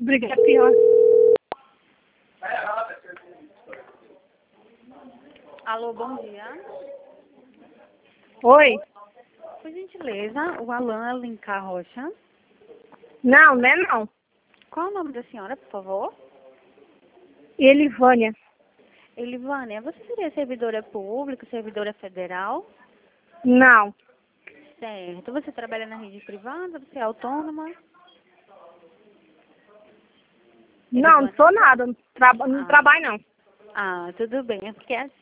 Briga é pior. Alô, bom dia. Oi? Por gentileza, o Alan Alencar Rocha. Não, não é não. Qual o nome da senhora, por favor? Elivânia. Elivânia, você seria servidora pública, servidora federal? Não. Certo. Você trabalha na rede privada? Você é autônoma? Não, não sou nada. Não trabalho não. Ah, tudo bem. É porque